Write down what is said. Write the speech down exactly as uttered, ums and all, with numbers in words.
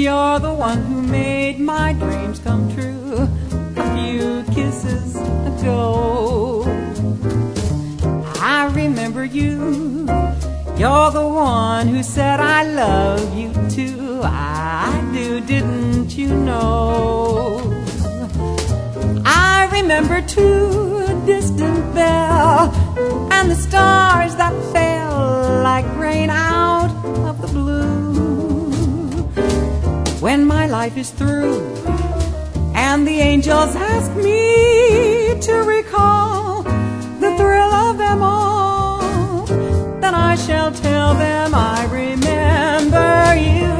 You're the one who made my dreams come true a few kisses ago. I remember you. You're the one who said I love you too. I do, didn't you know? I remember too a distant bell and the stars that fell like rain out of the blue. When my life is through and the angels ask me to recall the thrill of them all, then I shall tell them I remember you.